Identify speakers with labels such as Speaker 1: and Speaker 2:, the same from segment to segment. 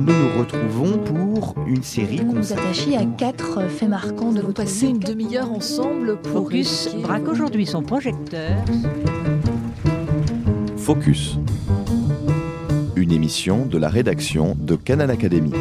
Speaker 1: Nous nous retrouvons pour une série
Speaker 2: Nous nous
Speaker 1: consacrée
Speaker 2: attacher à 4 faits marquants de votre
Speaker 3: passer
Speaker 2: vie.
Speaker 3: une demi-heure ensemble pour
Speaker 4: Focus
Speaker 3: évoquer-
Speaker 4: braque aujourd'hui son projecteur.
Speaker 5: Focus. Une émission de la rédaction de Canal Académie.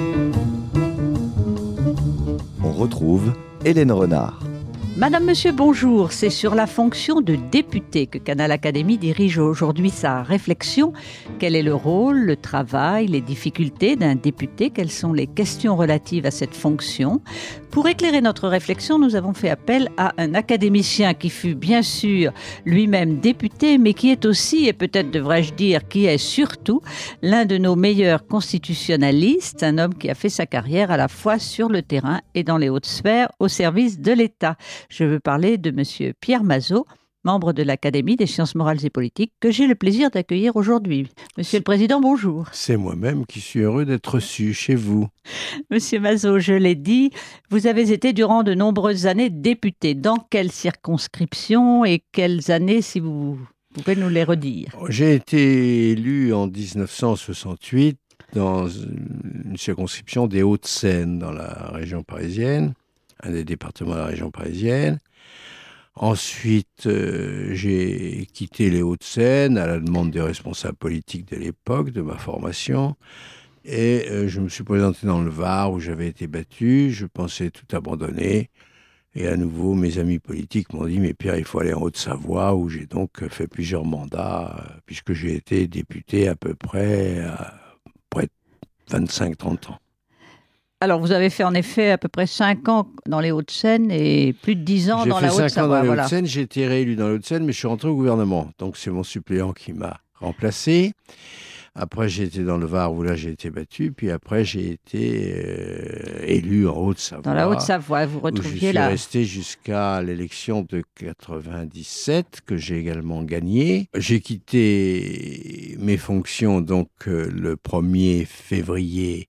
Speaker 5: On retrouve Hélène Renard.
Speaker 4: Madame, Monsieur, bonjour. C'est sur la fonction de député que Canal Académie dirige aujourd'hui sa réflexion. Quel est le rôle, le travail, les difficultés d'un député? Quelles sont les questions relatives à cette fonction? Pour éclairer notre réflexion, nous avons fait appel à un académicien qui fut bien sûr lui-même député, mais qui est aussi, et peut-être devrais-je dire, qui est surtout l'un de nos meilleurs constitutionnalistes, un homme qui a fait sa carrière à la fois sur le terrain et dans les hautes sphères au service de l'État. Je veux parler de Monsieur Pierre Mazeaud, membre de l'Académie des sciences morales et politiques, que j'ai le plaisir d'accueillir aujourd'hui. Monsieur le Président, bonjour.
Speaker 6: C'est moi-même qui suis heureux d'être reçu chez vous.
Speaker 4: Monsieur Mazeaud, je l'ai dit, vous avez été durant de nombreuses années député. Dans quelles circonscriptions et quelles années, si vous pouvez nous les redire?
Speaker 6: J'ai été élu en 1968 dans une circonscription des Hauts-de-Seine, dans la région parisienne, un des départements de la région parisienne. Ensuite, j'ai quitté les Hauts-de-Seine à la demande des responsables politiques de l'époque, de ma formation. Et je me suis présenté dans le Var où j'avais été battu. Je pensais tout abandonner. Et à nouveau, mes amis politiques m'ont dit « Mais Pierre, il faut aller en Haute-Savoie » où j'ai donc fait plusieurs mandats, puisque j'ai été député à peu près 25-30 ans.
Speaker 4: Alors, vous avez fait en effet à peu près 5 ans dans les Hauts-de-Seine et plus de 10 ans dans la Haute-Savoie.
Speaker 6: J'ai fait 5 ans dans les
Speaker 4: voilà.
Speaker 6: Hauts-de-Seine, j'ai été réélu dans les Hauts-de-Seine, mais je suis rentré au gouvernement. Donc, c'est mon suppléant qui m'a remplacé. Après, j'ai été dans le Var, où là, j'ai été battu. Puis après, j'ai été élu en Haute-Savoie.
Speaker 4: Dans la Haute-Savoie, vous retrouviez là.
Speaker 6: Je suis resté jusqu'à l'élection de 97, que j'ai également gagné. J'ai quitté mes fonctions, donc, le 1er février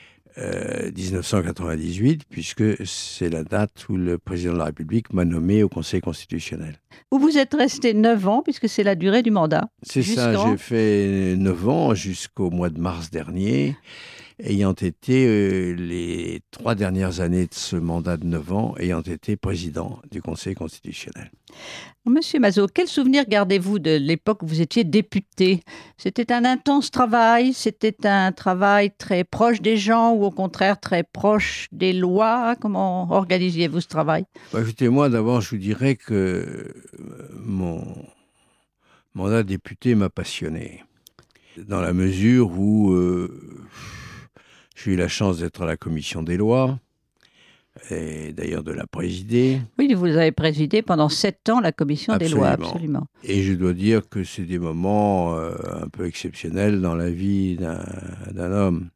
Speaker 6: 1998, puisque c'est la date où le président de la République m'a nommé au Conseil constitutionnel.
Speaker 4: Où vous êtes resté 9 ans, puisque c'est la durée du mandat.
Speaker 6: C'est ça, j'ai fait 9 ans jusqu'au mois de mars dernier, ayant été les 3 dernières années de ce mandat de 9 ans, ayant été président du Conseil constitutionnel.
Speaker 4: Monsieur Mazeaud, quel souvenir gardez-vous de l'époque où vous étiez député? C'était un intense travail, c'était un travail très proche des gens ou au contraire très proche des lois? Comment organisiez-vous ce travail?
Speaker 6: Écoutez, moi d'abord je vous dirais que mon mandat de député m'a passionné, dans la mesure où j'ai eu la chance d'être à la commission des lois, et d'ailleurs de la présider.
Speaker 4: Oui, vous avez présidé pendant 7 ans la commission des lois,
Speaker 6: Absolument.
Speaker 4: absolument.
Speaker 6: Et je dois dire que c'est des moments un peu exceptionnels dans la vie d'un homme.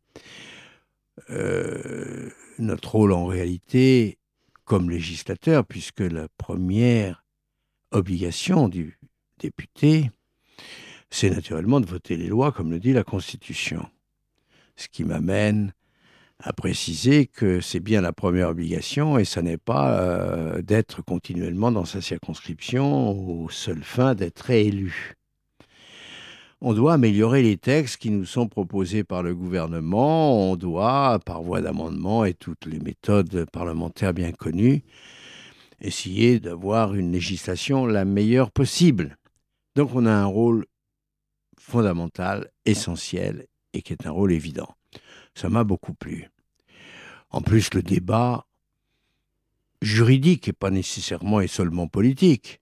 Speaker 6: Notre rôle en réalité, comme législateur, puisque la première obligation du député, c'est naturellement de voter les lois, comme le dit la Constitution. Ce qui m'amène à préciser que c'est bien la première obligation et ça n'est pas d'être continuellement dans sa circonscription aux seules fins d'être réélu. On doit améliorer les textes qui nous sont proposés par le gouvernement, on doit, par voie d'amendement et toutes les méthodes parlementaires bien connues, essayer d'avoir une législation la meilleure possible. Donc on a un rôle fondamental, essentiel et qui est un rôle évident. Ça m'a beaucoup plu. En plus, le débat juridique et pas nécessairement et seulement politique,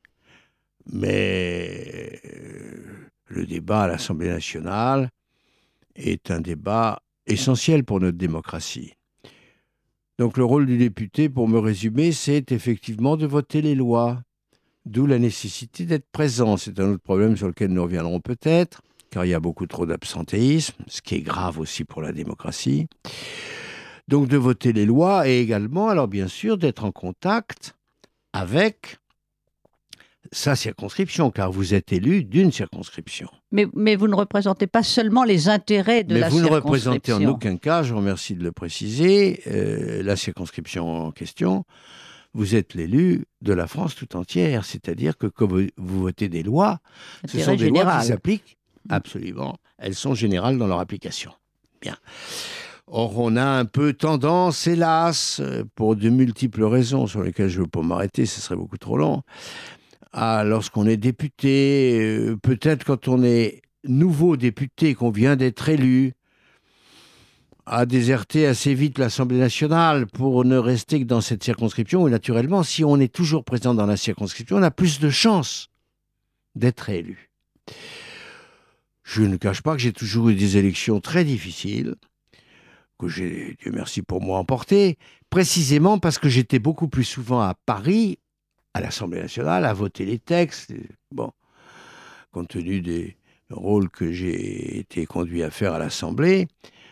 Speaker 6: mais le débat à l'Assemblée nationale est un débat essentiel pour notre démocratie. Donc le rôle du député, pour me résumer, c'est effectivement de voter les lois, d'où la nécessité d'être présent. C'est un autre problème sur lequel nous reviendrons peut-être, car il y a beaucoup trop d'absentéisme, ce qui est grave aussi pour la démocratie. Donc de voter les lois et également, alors bien sûr, d'être en contact avec sa circonscription, car vous êtes élu d'une circonscription.
Speaker 4: Mais vous ne représentez pas seulement les intérêts de la circonscription.
Speaker 6: Mais vous ne représentez en aucun cas, je vous remercie de le préciser, la circonscription en question. Vous êtes l'élu de la France tout entière, c'est-à-dire que quand vous votez des lois, ce sont des lois qui s'appliquent. Absolument. Elles sont générales dans leur application. Bien. Or, on a un peu tendance, hélas, pour de multiples raisons sur lesquelles je ne veux pas m'arrêter, ce serait beaucoup trop long, lorsqu'on est député, peut-être quand on est nouveau député, qu'on vient d'être élu, à déserter assez vite l'Assemblée nationale pour ne rester que dans cette circonscription où, naturellement, si on est toujours présent dans la circonscription, on a plus de chances d'être élu. Je ne cache pas que j'ai toujours eu des élections très difficiles, que j'ai, Dieu merci pour moi, emportées, précisément parce que j'étais beaucoup plus souvent à Paris, à l'Assemblée nationale, à voter les textes. Bon, compte tenu des rôles que j'ai été conduit à faire à l'Assemblée,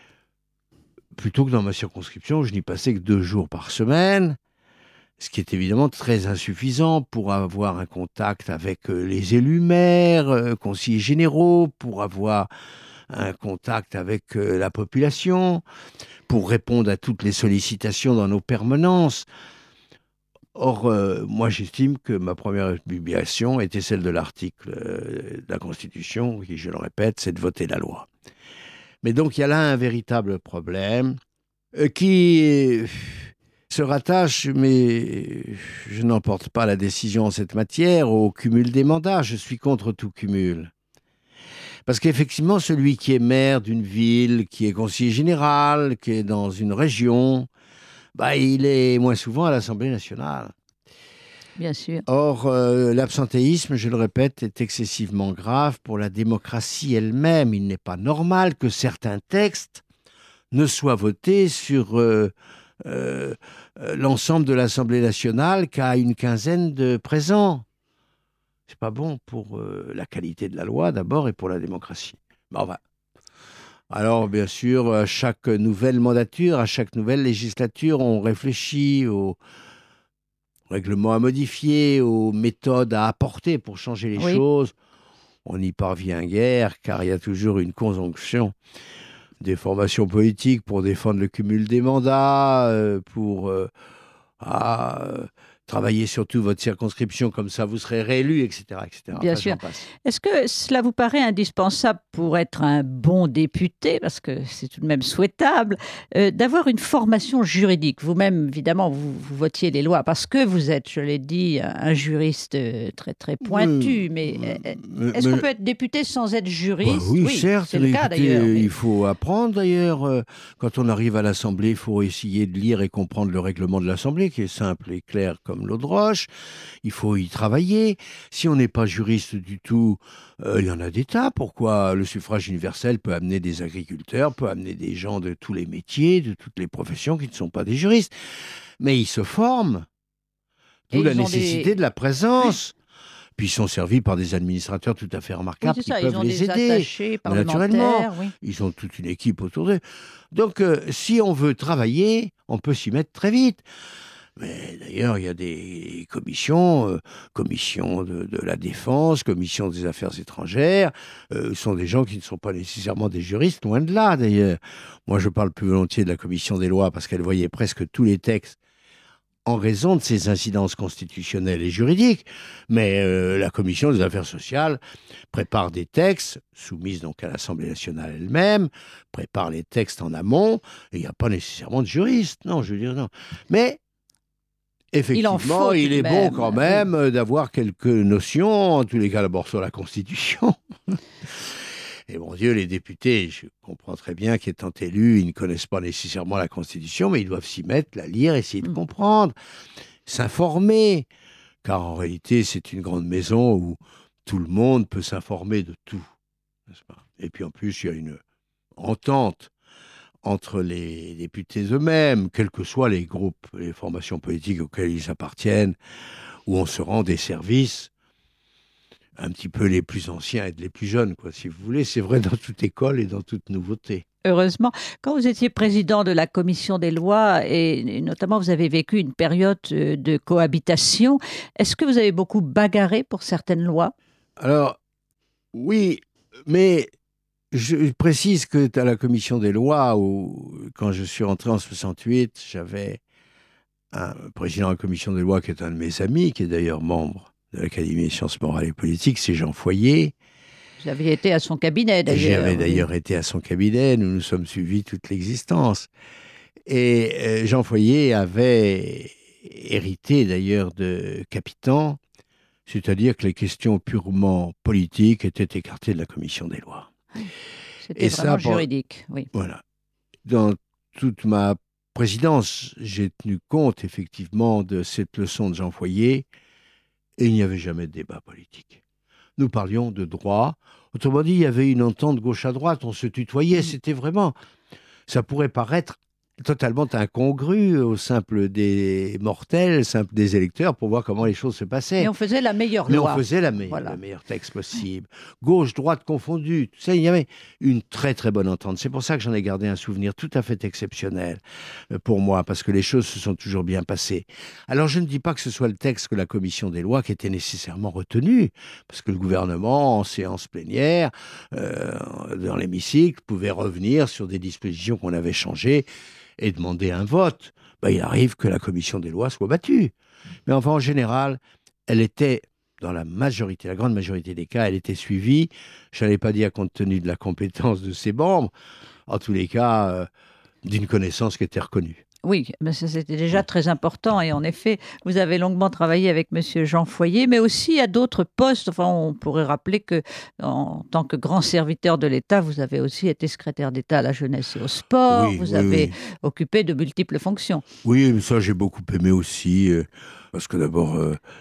Speaker 6: plutôt que dans ma circonscription, je n'y passais que 2 jours par semaine, ce qui est évidemment très insuffisant pour avoir un contact avec les élus maires, conseillers généraux, pour avoir un contact avec la population, pour répondre à toutes les sollicitations dans nos permanences. Or, moi, j'estime que ma première obligation était celle de l'article de la Constitution, qui, je le répète, c'est de voter la loi. Mais donc, il y a là un véritable problème qui se rattache, mais je n'emporte pas la décision en cette matière, au cumul des mandats. Je suis contre tout cumul. Parce qu'effectivement, celui qui est maire d'une ville, qui est conseiller général, qui est dans une région, il est moins souvent à l'Assemblée nationale.
Speaker 4: Bien sûr.
Speaker 6: Or, l'absentéisme, je le répète, est excessivement grave pour la démocratie elle-même. Il n'est pas normal que certains textes ne soient votés sur l'ensemble de l'Assemblée nationale qu'à une quinzaine de présents. C'est pas bon pour la qualité de la loi, d'abord, et pour la démocratie. Alors, bien sûr, à chaque nouvelle mandature, à chaque nouvelle législature, on réfléchit aux règlements à modifier, aux méthodes à apporter pour changer les choses. On n'y parvient guère, car il y a toujours une conjonction des formations politiques pour défendre le cumul des mandats, pour travailler surtout votre circonscription, comme ça vous serez réélu, etc. etc.
Speaker 4: Bien sûr. Est-ce que cela vous paraît indispensable pour être un bon député, parce que c'est tout de même souhaitable, d'avoir une formation juridique? Vous-même, évidemment, vous votiez les lois parce que vous êtes, je l'ai dit, un juriste très, très pointu. Mais est-ce qu'on peut être député sans être juriste?
Speaker 6: Oui, certes.
Speaker 4: C'est le cas, d'ailleurs. Mais
Speaker 6: il faut apprendre, d'ailleurs. Quand on arrive à l'Assemblée, il faut essayer de lire et comprendre le règlement de l'Assemblée, qui est simple et clair comme l'eau de roche. Il faut y travailler. Si on n'est pas juriste du tout, il y en a des tas. Pourquoi le suffrage universel peut amener des agriculteurs, peut amener des gens de tous les métiers, de toutes les professions qui ne sont pas des juristes. Mais ils se forment. D'où la nécessité de la présence. Puis ils sont servis par des administrateurs tout à fait remarquables qui peuvent les aider. Naturellement, ils ont toute une équipe autour d'eux. Donc, si on veut travailler, on peut s'y mettre très vite. Mais d'ailleurs, il y a des commissions, commission de la défense, commission des affaires étrangères, sont des gens qui ne sont pas nécessairement des juristes, loin de là d'ailleurs. Moi, je parle plus volontiers de la commission des lois parce qu'elle voyait presque tous les textes en raison de ses incidences constitutionnelles et juridiques. Mais la commission des affaires sociales prépare des textes, soumises donc à l'Assemblée nationale elle-même, prépare les textes en amont, et il n'y a pas nécessairement de juristes, non, je veux dire non. Mais effectivement, il est bon quand même d'avoir quelques notions, en tous les cas d'abord sur la Constitution. Et mon Dieu, les députés, je comprends très bien qu'étant élus, ils ne connaissent pas nécessairement la Constitution, mais ils doivent s'y mettre, la lire, essayer de comprendre, s'informer. Car en réalité, c'est une grande maison où tout le monde peut s'informer de tout, n'est-ce pas? Et puis en plus, il y a une entente entre les députés eux-mêmes, quels que soient les groupes, les formations politiques auxquelles ils appartiennent, où on se rend des services un petit peu les plus anciens et les plus jeunes, quoi, si vous voulez. C'est vrai dans toute école et dans toute nouveauté.
Speaker 4: Heureusement. Quand vous étiez président de la commission des lois, et notamment vous avez vécu une période de cohabitation, est-ce que vous avez beaucoup bagarré pour certaines lois? Alors, oui, mais je précise que à la commission des lois, où, quand je suis rentré en 68, j'avais un président de la commission des lois qui est un de mes amis, qui est d'ailleurs membre de l'Académie des sciences morales et politiques, c'est Jean Foyer. Vous aviez été à son cabinet, d'ailleurs.
Speaker 6: J'avais d'ailleurs été à son cabinet, nous nous sommes suivis toute l'existence. Et Jean Foyer avait hérité d'ailleurs de Capitan, c'est-à-dire que les questions purement politiques étaient écartées de la commission des lois.
Speaker 4: C'était vraiment juridique, oui.
Speaker 6: Voilà. Dans toute ma présidence, j'ai tenu compte effectivement de cette leçon de Jean Foyer, et il n'y avait jamais de débat politique. Nous parlions de droit. Autrement dit, il y avait une entente gauche à droite, on se tutoyait, c'était vraiment... Ça pourrait paraître totalement incongru au simple des mortels, simple des électeurs, pour voir comment les choses se passaient.
Speaker 4: Mais on faisait la meilleure
Speaker 6: loi.
Speaker 4: loi.
Speaker 6: Mais on faisait le meilleur texte possible. Gauche, droite confondue. Tu sais, il y avait une très très bonne entente. C'est pour ça que j'en ai gardé un souvenir tout à fait exceptionnel pour moi, parce que les choses se sont toujours bien passées. Alors je ne dis pas que ce soit le texte que la commission des lois qui était nécessairement retenu, parce que le gouvernement, en séance plénière, dans l'hémicycle, pouvait revenir sur des dispositions qu'on avait changées et demander un vote. Il arrive que la commission des lois soit battue. Mais enfin, en général, elle était, dans la grande majorité des cas, elle était suivie. Je n'allais pas dire compte tenu de la compétence de ses membres, en tous les cas, d'une connaissance qui était reconnue.
Speaker 4: Oui, mais ça, c'était déjà très important. Et en effet, vous avez longuement travaillé avec M. Jean Foyer, mais aussi à d'autres postes. Enfin, on pourrait rappeler que, en tant que grand serviteur de l'État, vous avez aussi été secrétaire d'État à la jeunesse et au sport. Vous avez occupé de multiples fonctions. Oui,
Speaker 6: mais ça, j'ai beaucoup aimé aussi. Parce que d'abord,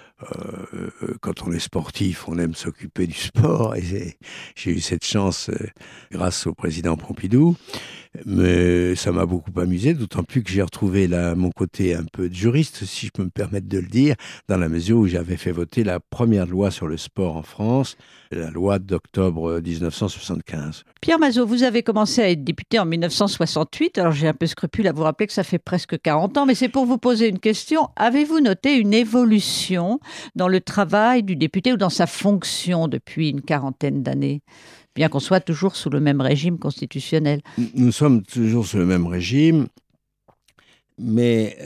Speaker 6: quand on est sportif, on aime s'occuper du sport. Et j'ai eu cette chance grâce au président Pompidou. Mais ça m'a beaucoup amusé, d'autant plus que j'ai retrouvé mon côté un peu de juriste, si je peux me permettre de le dire, dans la mesure où j'avais fait voter la première loi sur le sport en France, la loi d'octobre 1975.
Speaker 4: Pierre Mazeaud, vous avez commencé à être député en 1968, alors j'ai un peu scrupule à vous rappeler que ça fait presque 40 ans, mais c'est pour vous poser une question. Avez-vous noté une évolution dans le travail du député ou dans sa fonction depuis une quarantaine d'années ? Bien qu'on soit toujours sous le même régime constitutionnel.
Speaker 6: Nous sommes toujours sous le même régime, mais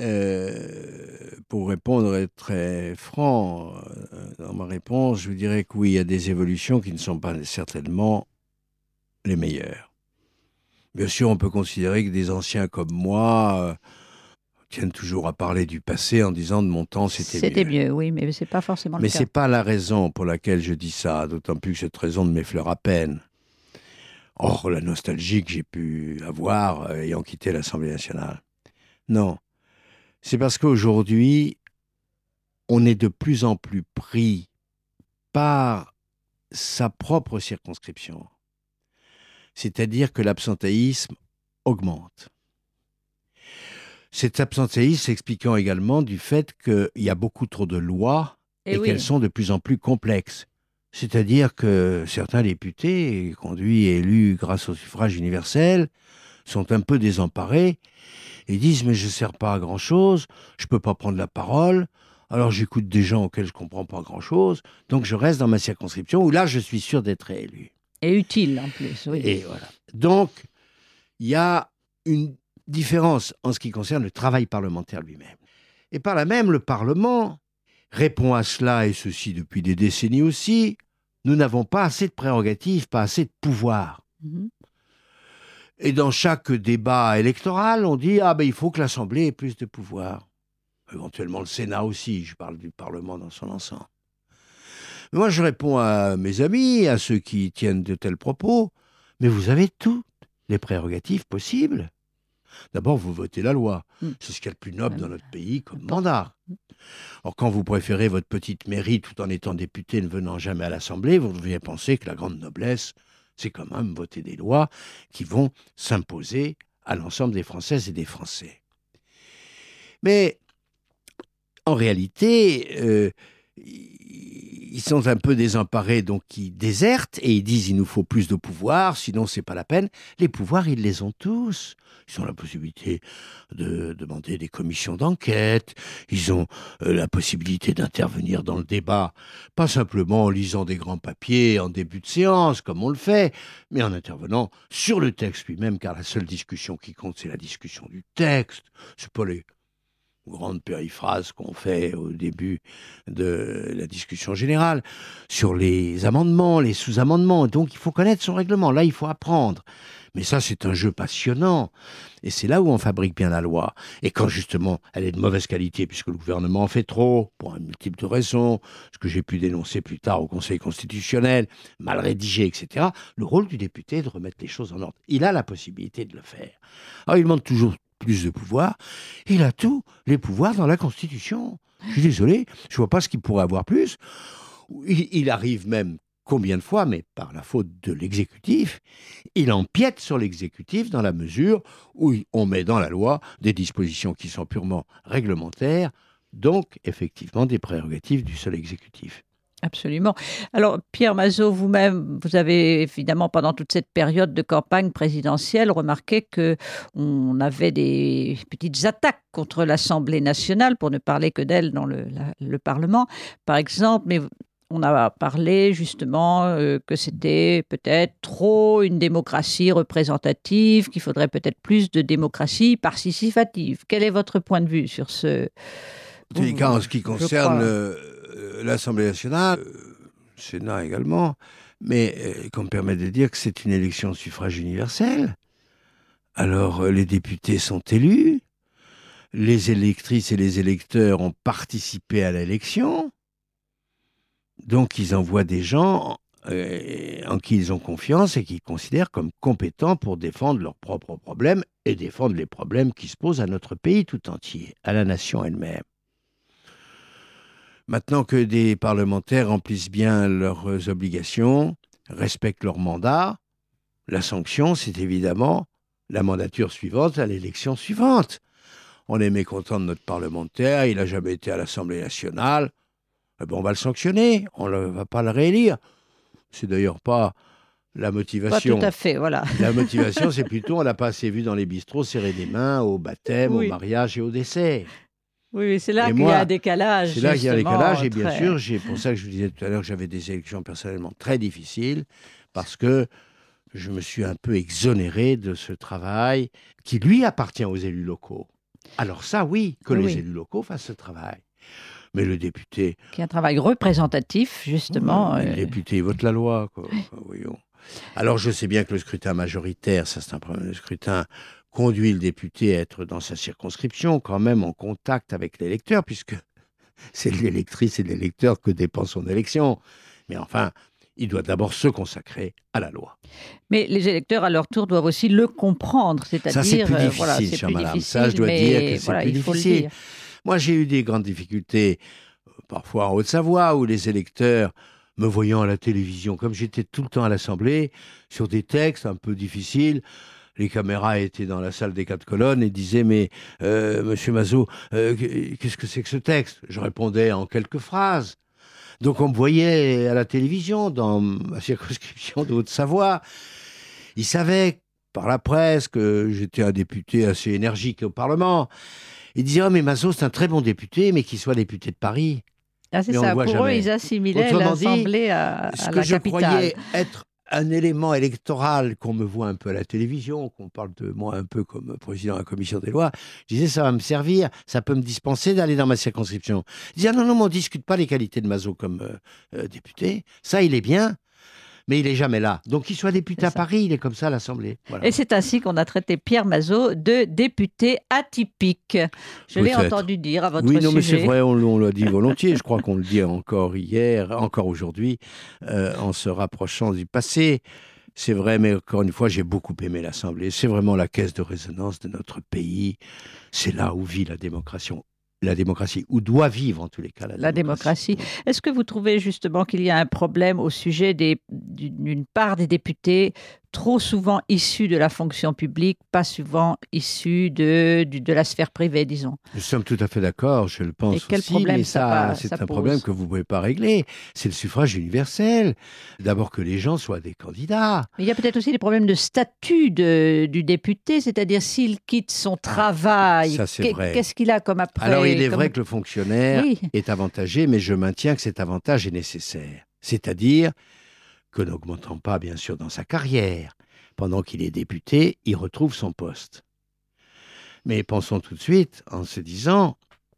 Speaker 6: pour répondre et être très franc dans ma réponse, je vous dirais que oui, il y a des évolutions qui ne sont pas certainement les meilleures. Bien sûr, on peut considérer que des anciens comme moi tiennent toujours à parler du passé en disant de mon temps c'était mieux.
Speaker 4: C'était mieux, oui, mais c'est pas forcément le cas.
Speaker 6: Mais c'est pas la raison pour laquelle je dis ça, d'autant plus que cette raison ne m'effleure à peine. Or, la nostalgie que j'ai pu avoir ayant quitté l'Assemblée nationale. Non, c'est parce qu'aujourd'hui, on est de plus en plus pris par sa propre circonscription. C'est-à-dire que l'absentéisme augmente. Cet absentéisme s'expliquant également du fait qu'il y a beaucoup trop de lois et qu'elles sont de plus en plus complexes. C'est-à-dire que certains députés, conduits et élus grâce au suffrage universel, sont un peu désemparés et disent « mais je ne sers pas à grand-chose, je ne peux pas prendre la parole, alors j'écoute des gens auxquels je ne comprends pas grand-chose, donc je reste dans ma circonscription où là je suis sûr d'être réélu. »
Speaker 4: Et utile en plus, oui.
Speaker 6: Et voilà. Donc, il y a une différence en ce qui concerne le travail parlementaire lui-même. Et par là même, le Parlement répond à cela, et ceci depuis des décennies aussi. Nous n'avons pas assez de prérogatives, pas assez de pouvoir. Et dans chaque débat électoral, on dit « ah ben il faut que l'Assemblée ait plus de pouvoir ». Éventuellement le Sénat aussi, je parle du Parlement dans son ensemble. Mais moi je réponds à mes amis, à ceux qui tiennent de tels propos, mais vous avez toutes les prérogatives possibles. D'abord, vous votez la loi. C'est ce qu'il y a de plus noble dans notre pays comme mandat. Or, quand vous préférez votre petite mairie tout en étant député, ne venant jamais à l'Assemblée, vous devriez penser que la grande noblesse, c'est quand même voter des lois qui vont s'imposer à l'ensemble des Françaises et des Français. Mais, en réalité, ils sont un peu désemparés, donc ils désertent et ils disent il nous faut plus de pouvoir, sinon c'est pas la peine. Les pouvoirs, ils les ont tous. Ils ont la possibilité de demander des commissions d'enquête, ils ont la possibilité d'intervenir dans le débat, pas simplement en lisant des grands papiers en début de séance, comme on le fait, mais en intervenant sur le texte lui-même, car la seule discussion qui compte, c'est la discussion du texte. C'est pas grande périphrase qu'on fait au début de la discussion générale, sur les amendements, les sous-amendements. Donc, il faut connaître son règlement. Là, il faut apprendre. Mais ça, c'est un jeu passionnant. Et c'est là où on fabrique bien la loi. Et quand, justement, elle est de mauvaise qualité, puisque le gouvernement en fait trop, pour un multiple de raisons, ce que j'ai pu dénoncer plus tard au Conseil constitutionnel, mal rédigé, etc., le rôle du député est de remettre les choses en ordre. Il a la possibilité de le faire. Alors, il demande toujours plus de pouvoir. Il a tous les pouvoirs dans la Constitution. Je suis désolé, je ne vois pas ce qu'il pourrait avoir plus. Il arrive même, combien de fois, mais par la faute de l'exécutif, il empiète sur l'exécutif dans la mesure où on met dans la loi des dispositions qui sont purement réglementaires, donc effectivement des prérogatives du seul exécutif.
Speaker 4: Absolument. Alors, Pierre Mazeaud, vous-même, vous avez évidemment, pendant toute cette période de campagne présidentielle, remarqué qu'on avait des petites attaques contre l'Assemblée nationale, pour ne parler que d'elle dans le Parlement, par exemple, mais on a parlé justement que c'était peut-être trop une démocratie représentative, qu'il faudrait peut-être plus de démocratie participative. Quel est votre point de vue sur ce...
Speaker 6: En tous les cas, en ce qui concerne l'Assemblée nationale, le Sénat également, mais qu'on me permet de dire que c'est une élection au suffrage universel. Alors, les députés sont élus, les électrices et les électeurs ont participé à l'élection, donc ils envoient des gens en qui ils ont confiance et qu'ils considèrent comme compétents pour défendre leurs propres problèmes et défendre les problèmes qui se posent à notre pays tout entier, à la nation elle-même. Maintenant que des parlementaires remplissent bien leurs obligations, respectent leur mandat, la sanction, c'est évidemment la mandature suivante à l'élection suivante. On est mécontent de notre parlementaire, il n'a jamais été à l'Assemblée nationale, on va le sanctionner, on ne va pas le réélire. C'est d'ailleurs pas la motivation.
Speaker 4: Pas tout à fait, voilà.
Speaker 6: La motivation, c'est plutôt, on l'a pas assez vu dans les bistrots serrer des mains au baptême, au mariage et au décès.
Speaker 4: Oui, c'est là qu'il y a un décalage.
Speaker 6: C'est là qu'il y a un décalage, et bien sûr, c'est pour ça que je vous disais tout à l'heure que j'avais des élections personnellement très difficiles, parce que je me suis un peu exonéré de ce travail qui, lui, appartient aux élus locaux. Alors ça, oui, que les élus locaux fassent ce travail. Mais le député...
Speaker 4: Qui est un travail représentatif, justement.
Speaker 6: Le député, il vote la loi, quoi. Enfin, voyons. Alors, je sais bien que le scrutin majoritaire, ça c'est un problème, le scrutin conduit le député à être dans sa circonscription, quand même en contact avec l'électeur, puisque c'est de l'électrice et de l'électeur que dépend son élection. Mais enfin, il doit d'abord se consacrer à la loi.
Speaker 4: Mais les électeurs, à leur tour, doivent aussi le comprendre, c'est-à-dire...
Speaker 6: Ça, c'est plus difficile, chère madame. Ça, je dois dire que c'est plus difficile. Moi, j'ai eu des grandes difficultés, parfois en Haute-Savoie, où les électeurs, me voyant à la télévision, comme j'étais tout le temps à l'Assemblée, sur des textes un peu difficiles, les caméras étaient dans la salle des 4 colonnes et disaient « Mais, monsieur Mazeaud, qu'est-ce que c'est que ce texte ?» Je répondais en quelques phrases. Donc, on me voyait à la télévision, dans ma circonscription de Haute-Savoie. Ils savaient, par la presse, que j'étais un député assez énergique au Parlement. Ils disaient « Oh, mais Mazeaud, c'est un très bon député, mais qu'il soit député de Paris. »
Speaker 4: Ah, c'est ça. Pour eux, ils assimilaient l'Assemblée à la capitale.
Speaker 6: Ce que je croyais être un élément électoral, qu'on me voit un peu à la télévision, qu'on parle de moi un peu comme président de la commission des lois, je disais, ça va me servir, ça peut me dispenser d'aller dans ma circonscription. Ils disaient, non, mais on ne discute pas les qualités de Mazeaud comme député. Ça, il est bien. Mais il n'est jamais là. Donc, qu'il soit député à Paris, il est comme ça à l'Assemblée. Voilà.
Speaker 4: Et c'est ainsi qu'on a traité Pierre Mazeaud de député atypique. Je l'ai entendu dire à votre sujet.
Speaker 6: Oui, non, mais c'est vrai, on l'a dit volontiers. Je crois qu'on le dit encore hier, encore aujourd'hui, en se rapprochant du passé. C'est vrai, mais encore une fois, j'ai beaucoup aimé l'Assemblée. C'est vraiment la caisse de résonance de notre pays. C'est là où vit la démocratie, où doit vivre en tous les cas la démocratie.
Speaker 4: Est-ce que vous trouvez justement qu'il y a un problème au sujet d'une part des députés trop souvent issus de la fonction publique, pas souvent issus de la sphère privée, disons?
Speaker 6: Nous sommes tout à fait d'accord, je le pense aussi, mais ça c'est un problème que vous ne pouvez pas régler. C'est le suffrage universel. D'abord que les gens soient des candidats.
Speaker 4: Mais il y a peut-être aussi des problèmes de statut du député, c'est-à-dire s'il quitte son travail, qu'est-ce qu'il a comme après?
Speaker 6: Alors il est vrai que le fonctionnaire est avantagé, mais je maintiens que cet avantage est nécessaire. C'est-à-dire que n'augmentant pas, bien sûr, dans sa carrière, pendant qu'il est député, il retrouve son poste. Mais pensons tout de suite en se disant,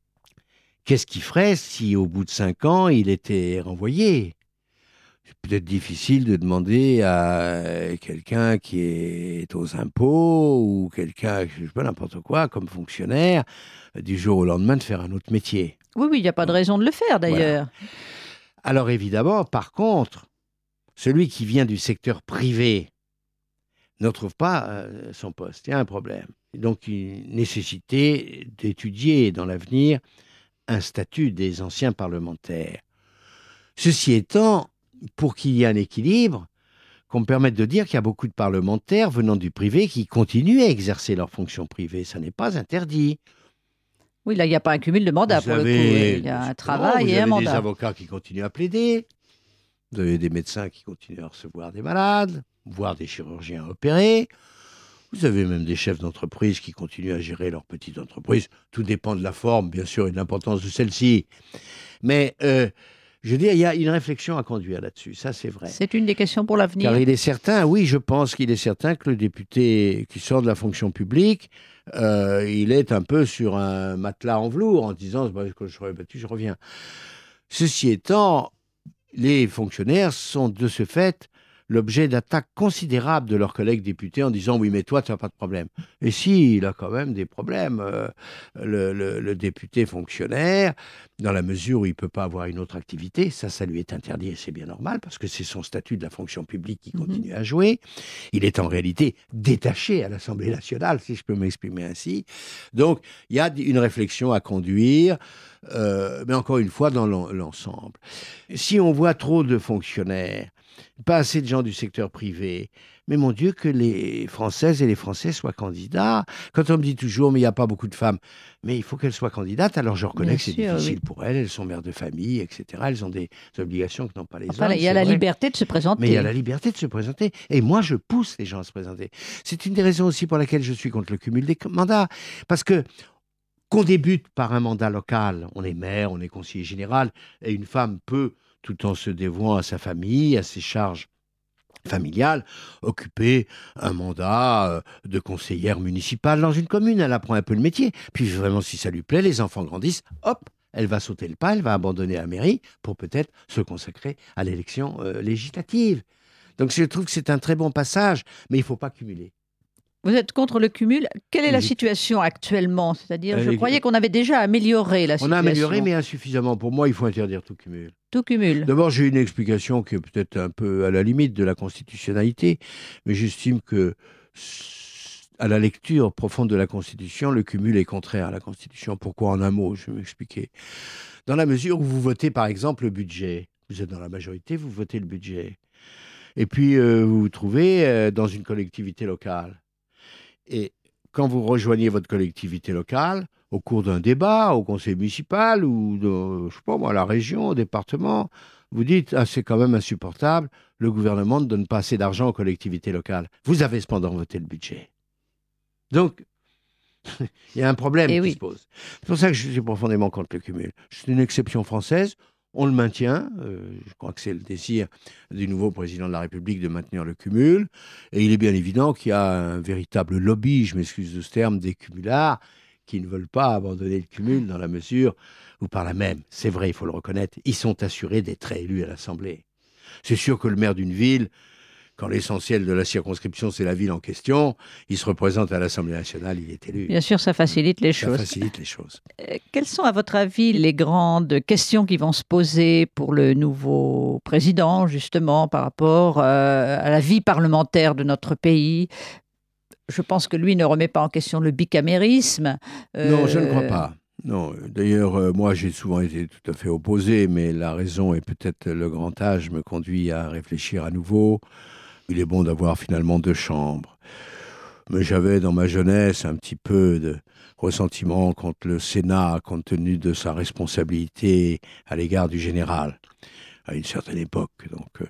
Speaker 6: qu'est-ce qu'il ferait si au bout de 5 ans, il était renvoyé ? C'est peut-être difficile de demander à quelqu'un qui est aux impôts ou quelqu'un, je sais pas, n'importe quoi, comme fonctionnaire, du jour au lendemain de faire un autre métier.
Speaker 4: Oui, il n'y a pas de raison de le faire d'ailleurs.
Speaker 6: Voilà. Alors évidemment, par contre, celui qui vient du secteur privé ne trouve pas son poste. Il y a un problème. Donc une nécessité d'étudier dans l'avenir un statut des anciens parlementaires. Ceci étant, pour qu'il y ait un équilibre, qu'on me permette de dire qu'il y a beaucoup de parlementaires venant du privé qui continuent à exercer leurs fonctions privées. Ça n'est pas interdit.
Speaker 4: Oui, là, il n'y a pas un cumul de mandats pour le coup. Il y a un travail et un mandat.
Speaker 6: Vous avez des avocats qui continuent à plaider. Vous avez des médecins qui continuent à recevoir des malades, voire des chirurgiens à opérer. Vous avez même des chefs d'entreprise qui continuent à gérer leur petite entreprise. Tout dépend de la forme, bien sûr, et de l'importance de celle-ci. Mais je veux dire, il y a une réflexion à conduire là-dessus, ça c'est vrai.
Speaker 4: C'est une des questions pour l'avenir.
Speaker 6: Car il est certain, oui, je pense qu'il est certain que le député qui sort de la fonction publique, il est un peu sur un matelas en velours en disant « quand je serai battu, je reviens ». Ceci étant, les fonctionnaires sont de ce fait l'objet d'attaques considérables de leurs collègues députés en disant « oui, mais toi, tu n'as pas de problème ». Et si, il a quand même des problèmes, le député fonctionnaire, dans la mesure où il ne peut pas avoir une autre activité, ça lui est interdit et c'est bien normal parce que c'est son statut de la fonction publique qui continue à jouer. Il est en réalité détaché à l'Assemblée nationale, si je peux m'exprimer ainsi. Donc, il y a une réflexion à conduire, mais encore une fois, dans l'ensemble. Si on voit trop de fonctionnaires, pas assez de gens du secteur privé, mais mon Dieu, que les Françaises et les Français soient candidats. Quand on me dit toujours, mais il n'y a pas beaucoup de femmes, mais il faut qu'elles soient candidates, alors je reconnais que c'est difficile pour elles sont mères de famille, etc. Elles ont des obligations que n'ont pas les hommes.
Speaker 4: Il y a la liberté de se présenter.
Speaker 6: Mais il y a la liberté de se présenter. Et moi, je pousse les gens à se présenter. C'est une des raisons aussi pour laquelle je suis contre le cumul des mandats. Parce que qu'on débute par un mandat local, on est maire, on est conseiller général, et une femme peut, tout en se dévouant à sa famille, à ses charges familiale, occuper un mandat de conseillère municipale dans une commune. Elle apprend un peu le métier. Puis vraiment, si ça lui plaît, les enfants grandissent, hop, elle va sauter le pas, elle va abandonner la mairie pour peut-être se consacrer à l'élection législative. Donc je trouve que c'est un très bon passage, mais il ne faut pas cumuler.
Speaker 4: Vous êtes contre le cumul. Quelle est la situation actuellement ? C'est-à-dire, je croyais qu'on avait déjà amélioré la situation.
Speaker 6: On a amélioré, mais insuffisamment. Pour moi, il faut interdire tout cumul.
Speaker 4: Tout cumul.
Speaker 6: D'abord, j'ai une explication qui est peut-être un peu à la limite de la constitutionnalité, mais j'estime que, à la lecture profonde de la Constitution, le cumul est contraire à la Constitution. Pourquoi en un mot ? Je vais m'expliquer. Dans la mesure où vous votez, par exemple, le budget, vous êtes dans la majorité, vous votez le budget. Et puis, vous vous trouvez dans une collectivité locale. Et quand vous rejoignez votre collectivité locale, au cours d'un débat au conseil municipal ou je sais pas moi, à la région, au département, vous dites « Ah, c'est quand même insupportable, le gouvernement ne donne pas assez d'argent aux collectivités locales. » Vous avez cependant voté le budget. Donc, il y a un problème qui se pose. C'est pour ça que je suis profondément contre le cumul. C'est une exception française. On le maintient, je crois que c'est le désir du nouveau président de la République de maintenir le cumul, et il est bien évident qu'il y a un véritable lobby, je m'excuse de ce terme, des cumulards qui ne veulent pas abandonner le cumul dans la mesure où par là même, c'est vrai, il faut le reconnaître, ils sont assurés d'être réélus à l'Assemblée. C'est sûr que le maire d'une ville, quand l'essentiel de la circonscription, c'est la ville en question, il se représente à l'Assemblée nationale, il est élu.
Speaker 4: Bien sûr, ça facilite les choses.
Speaker 6: Ça facilite les choses.
Speaker 4: Quelles sont, à votre avis, les grandes questions qui vont se poser pour le nouveau président, justement, par rapport à la vie parlementaire de notre pays ? Je pense que lui ne remet pas en question le bicamérisme.
Speaker 6: Non, je ne crois pas. Non, d'ailleurs, moi j'ai souvent été tout à fait opposé, mais la raison et peut-être le grand âge me conduit à réfléchir à nouveau. Il est bon d'avoir finalement 2 chambres. Mais j'avais dans ma jeunesse un petit peu de ressentiment contre le Sénat, compte tenu de sa responsabilité à l'égard du général, à une certaine époque. Donc,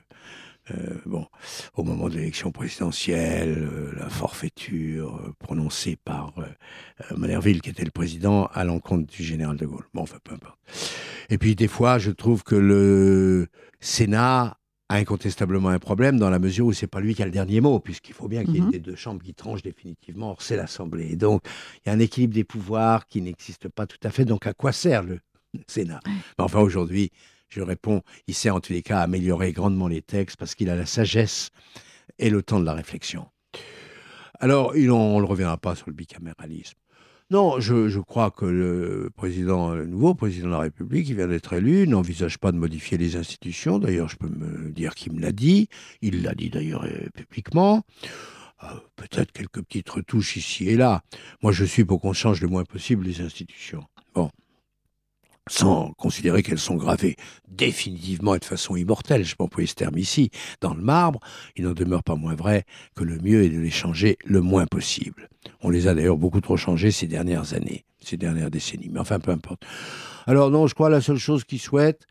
Speaker 6: au moment de l'élection présidentielle, la forfaiture prononcée par Manerville, qui était le président, à l'encontre du général de Gaulle. Bon, enfin, peu importe. Et puis, des fois, je trouve que le Sénat a incontestablement un problème dans la mesure où c'est pas lui qui a le dernier mot, puisqu'il faut bien qu'il y ait une des 2 chambres qui tranche définitivement. Or, c'est l'Assemblée. Et donc, il y a un équilibre des pouvoirs qui n'existe pas tout à fait. Donc, à quoi sert Sénat. Mais enfin, aujourd'hui, je réponds, il sait en tous les cas améliorer grandement les textes parce qu'il a la sagesse et le temps de la réflexion. Alors, on ne reviendra pas sur le bicaméralisme. Non, je crois que le nouveau président de la République, qui vient d'être élu, n'envisage pas de modifier les institutions. D'ailleurs, je peux me dire qu'il me l'a dit. Il l'a dit d'ailleurs publiquement. Peut-être quelques petites retouches ici et là. Moi, je suis pour qu'on change le moins possible les institutions. Bon. Sans considérer qu'elles sont gravées définitivement et de façon immortelle, je peux employer ce terme ici, dans le marbre, il n'en demeure pas moins vrai que le mieux est de les changer le moins possible. On les a d'ailleurs beaucoup trop changés ces dernières années, ces dernières décennies, mais enfin, peu importe. Alors non, je crois la seule chose qu'il souhaite,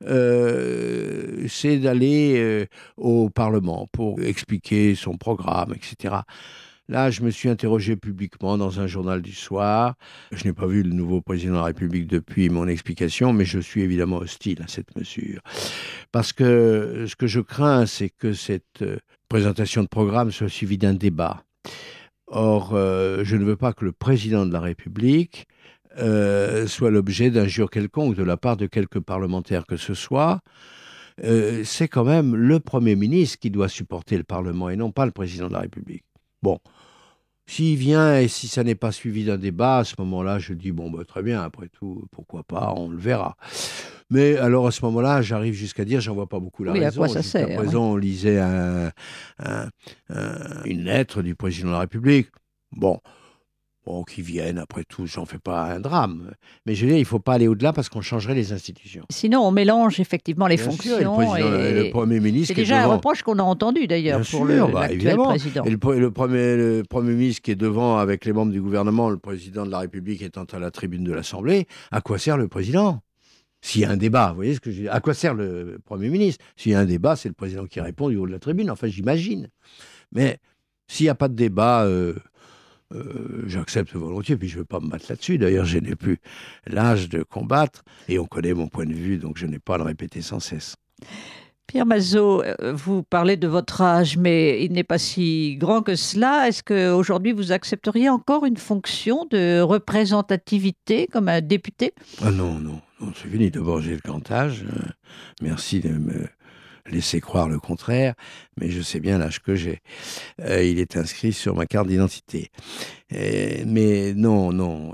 Speaker 6: c'est d'aller au Parlement pour expliquer son programme, etc. Là, je me suis interrogé publiquement dans un journal du soir. Je n'ai pas vu le nouveau président de la République depuis mon explication, mais je suis évidemment hostile à cette mesure. Parce que ce que je crains, c'est que cette présentation de programme soit suivie d'un débat. Or, je ne veux pas que le président de la République soit l'objet d'injures quelconques de la part de quelques parlementaires que ce soit. C'est quand même le Premier ministre qui doit supporter le Parlement et non pas le président de la République. Bon, s'il vient et si ça n'est pas suivi d'un débat, à ce moment-là, je dis, très bien, après tout, pourquoi pas, on le verra. Mais alors, à ce moment-là, j'arrive jusqu'à dire, j'en vois pas beaucoup la raison.
Speaker 4: À quoi ça sert,
Speaker 6: à présent, on lisait une lettre du président de la République. Bon, qu'ils viennent, après tout, j'en fais pas un drame. Mais je veux dire, il ne faut pas aller au-delà parce qu'on changerait les institutions.
Speaker 4: Sinon, on mélange effectivement les
Speaker 6: Bien
Speaker 4: fonctions.
Speaker 6: Sûr, le Premier ministre.
Speaker 4: C'est déjà un reproche qu'on a entendu d'ailleurs pour l'actuel président.
Speaker 6: Et le Premier ministre qui est devant avec les membres du gouvernement, le président de la République étant à la tribune de l'Assemblée, à quoi sert le président ? S'il y a un débat, vous voyez ce que je dis ? À quoi sert le Premier ministre ? S'il y a un débat, c'est le président qui répond du haut de la tribune. Enfin, j'imagine. Mais s'il n'y a pas de débat... j'accepte volontiers, puis je ne veux pas me battre là-dessus. D'ailleurs, je n'ai plus l'âge de combattre, et on connaît mon point de vue, donc je n'ai pas à le répéter sans cesse.
Speaker 4: Pierre Mazeaud, vous parlez de votre âge, mais il n'est pas si grand que cela. Est-ce qu'aujourd'hui, vous accepteriez encore une fonction de représentativité comme un député ?
Speaker 6: Ah non, c'est fini. D'abord, j'ai le grand âge. Merci de me laisser croire le contraire, mais je sais bien l'âge que j'ai. Il est inscrit sur ma carte d'identité. Mais non,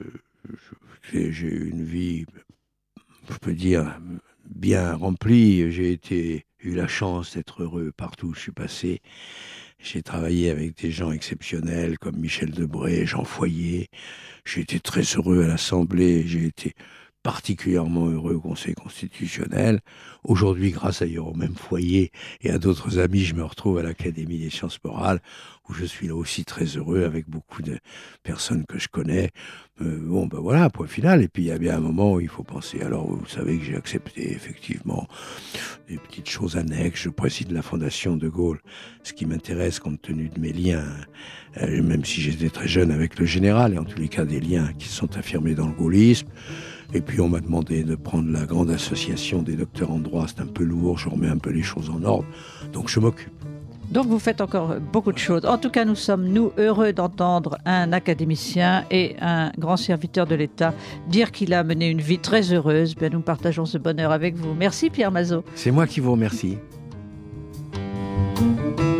Speaker 6: j'ai une vie, je peux dire, bien remplie. J'ai eu la chance d'être heureux partout où je suis passé. J'ai travaillé avec des gens exceptionnels comme Michel Debré, Jean Foyer. J'ai été très heureux à l'Assemblée. J'ai été particulièrement heureux au Conseil constitutionnel. Aujourd'hui, grâce d'ailleurs au même Foyer et à d'autres amis, je me retrouve à l'Académie des sciences morales, où je suis là aussi très heureux avec beaucoup de personnes que je connais. Voilà, point final. Et puis il y a bien un moment où il faut penser. Alors, vous savez que j'ai accepté effectivement des petites choses annexes. Je préside la Fondation de Gaulle, ce qui m'intéresse compte tenu de mes liens, même si j'étais très jeune avec le général, et en tous les cas des liens qui sont affirmés dans le gaullisme. Et puis on m'a demandé de prendre la grande association des docteurs en droit. C'est un peu lourd, je remets un peu les choses en ordre. Donc je m'occupe.
Speaker 4: Donc vous faites encore beaucoup de choses. En tout cas, nous sommes, heureux d'entendre un académicien et un grand serviteur de l'État dire qu'il a mené une vie très heureuse. Bien, nous partageons ce bonheur avec vous. Merci Pierre Mazeaud.
Speaker 6: C'est moi qui vous remercie.